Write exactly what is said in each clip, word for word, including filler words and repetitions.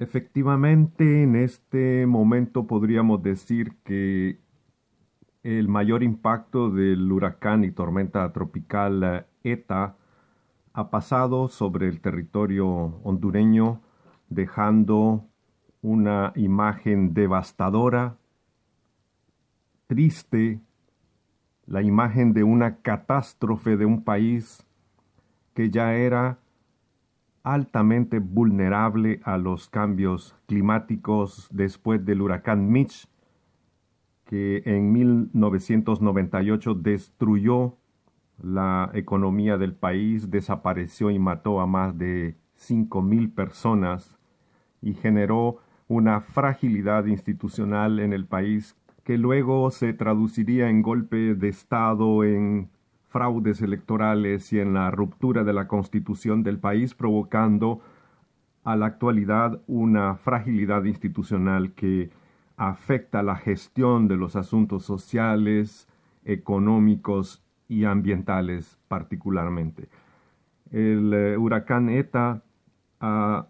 Efectivamente, en este momento podríamos decir que el mayor impacto del huracán y tormenta tropical eh, ETA ha pasado sobre el territorio hondureño, dejando una imagen devastadora, triste, la imagen de una catástrofe de un país que ya era altamente vulnerable a los cambios climáticos después del huracán Mitch, que en mil novecientos noventa y ocho destruyó la economía del país, desapareció y mató a más de cinco mil personas y generó una fragilidad institucional en el país que luego se traduciría en golpe de Estado, en fraudes electorales y en la ruptura de la constitución del país, provocando a la actualidad una fragilidad institucional que afecta la gestión de los asuntos sociales, económicos y ambientales particularmente. El eh, huracán ETA ha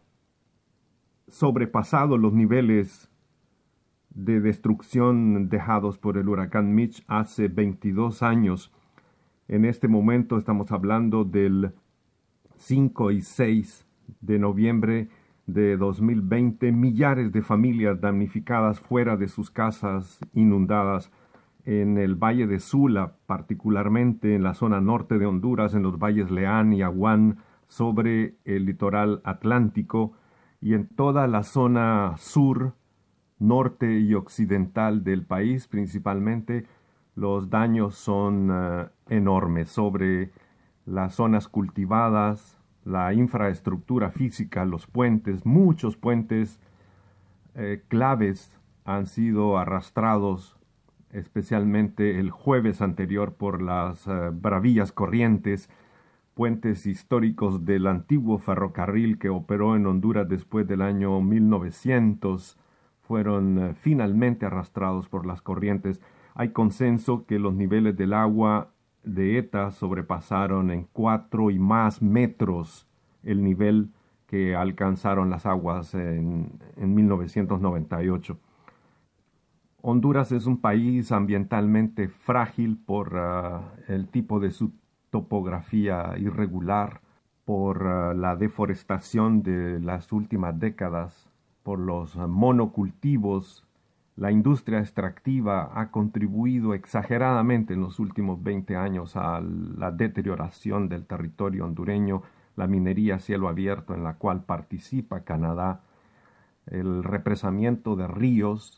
sobrepasado los niveles de destrucción dejados por el huracán Mitch hace veintidós años. En este momento estamos hablando del cinco y seis de noviembre de dos mil veinte, millares de familias damnificadas fuera de sus casas, inundadas en el Valle de Sula, particularmente en la zona norte de Honduras, en los valles Leán y Aguán, sobre el litoral atlántico, y en toda la zona sur, norte y occidental del país, principalmente. Los daños son uh, enormes sobre las zonas cultivadas, la infraestructura física, los puentes, muchos puentes eh, claves han sido arrastrados, especialmente el jueves anterior por las eh, bravías corrientes, puentes históricos del antiguo ferrocarril que operó en Honduras después del año mil novecientos, fueron eh, finalmente arrastrados por las corrientes. Hay consenso que los niveles del agua de ETA sobrepasaron en cuatro y más metros el nivel que alcanzaron las aguas en, en mil novecientos noventa y ocho. Honduras es un país ambientalmente frágil por uh, el tipo de su topografía irregular, por uh, la deforestación de las últimas décadas, por los uh, monocultivos. La industria extractiva ha contribuido exageradamente en los últimos veinte años a la deterioración del territorio hondureño, la minería a cielo abierto en la cual participa Canadá, el represamiento de ríos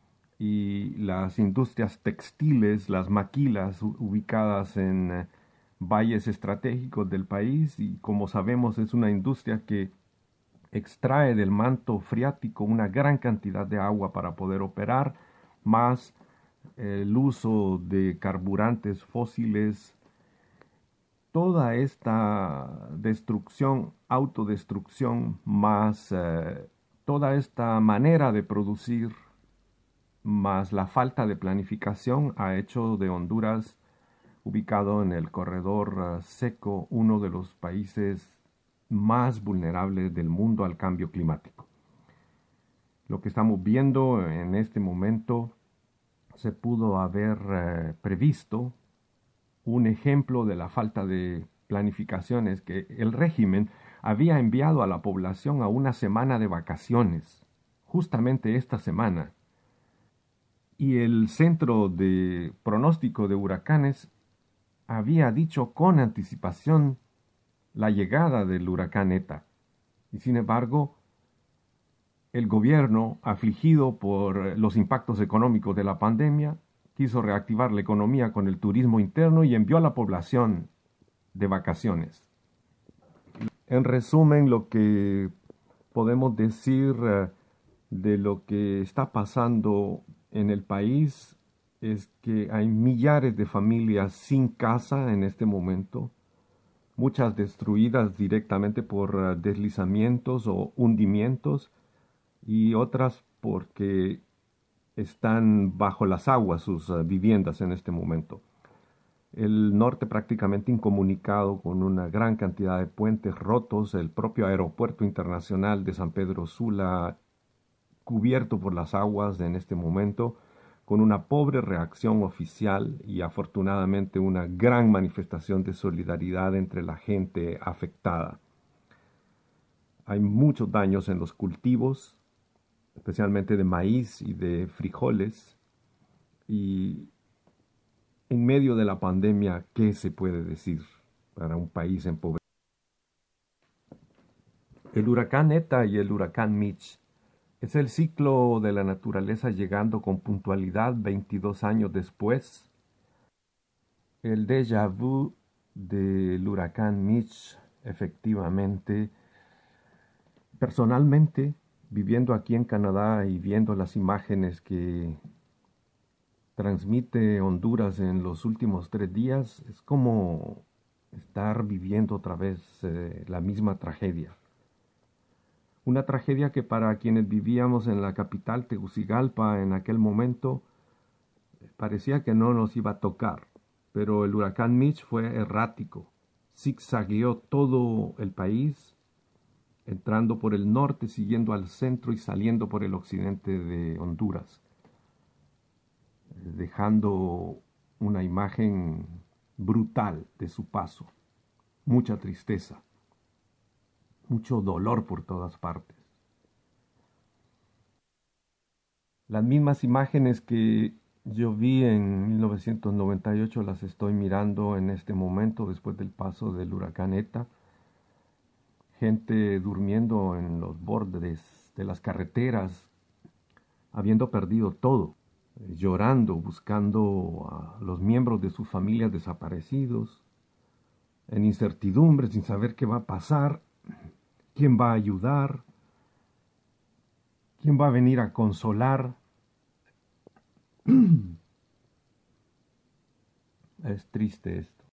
y las industrias textiles, las maquilas ubicadas en eh, valles estratégicos del país, y como sabemos es una industria que extrae del manto freático una gran cantidad de agua para poder operar, más el uso de carburantes fósiles. Toda esta destrucción, autodestrucción, más eh, toda esta manera de producir, más la falta de planificación, ha hecho de Honduras, ubicado en el corredor uh, seco, uno de los países más vulnerables del mundo al cambio climático. Lo que estamos viendo en este momento se pudo haber eh, previsto. Un ejemplo de la falta de planificación es que el régimen había enviado a la población a una semana de vacaciones, justamente esta semana, y el Centro de Pronóstico de Huracanes había dicho con anticipación la llegada del huracán ETA. Y sin embargo, el gobierno, afligido por los impactos económicos de la pandemia, quiso reactivar la economía con el turismo interno y envió a la población de vacaciones. En resumen, lo que podemos decir uh, de lo que está pasando en el país es que hay millares de familias sin casa en este momento, muchas destruidas directamente por uh, deslizamientos o hundimientos, y otras porque están bajo las aguas sus uh, viviendas en este momento. El norte prácticamente incomunicado con una gran cantidad de puentes rotos, el propio aeropuerto internacional de San Pedro Sula cubierto por las aguas en este momento, con una pobre reacción oficial y afortunadamente una gran manifestación de solidaridad entre la gente afectada. Hay muchos daños en los cultivos, especialmente de maíz y de frijoles, y en medio de la pandemia, ¿qué se puede decir para un país en pobreza? El huracán Eta y el huracán Mitch es el ciclo de la naturaleza llegando con puntualidad veintidós años después. El déjà vu del huracán Mitch, efectivamente, personalmente, viviendo aquí en Canadá y viendo las imágenes que transmite Honduras en los últimos tres días, es como estar viviendo otra vez eh, la misma tragedia. Una tragedia que para quienes vivíamos en la capital Tegucigalpa en aquel momento parecía que no nos iba a tocar, pero el huracán Mitch fue errático, zigzagueó todo el país, entrando por el norte, siguiendo al centro y saliendo por el occidente de Honduras, dejando una imagen brutal de su paso, mucha tristeza, mucho dolor por todas partes. Las mismas imágenes que yo vi en mil novecientos noventa y ocho las estoy mirando en este momento después del paso del huracán Eta. Gente durmiendo en los bordes de las carreteras, habiendo perdido todo, eh, llorando, buscando a los miembros de sus familias desaparecidos, en incertidumbre, sin saber qué va a pasar, quién va a ayudar, quién va a venir a consolar. Es triste esto.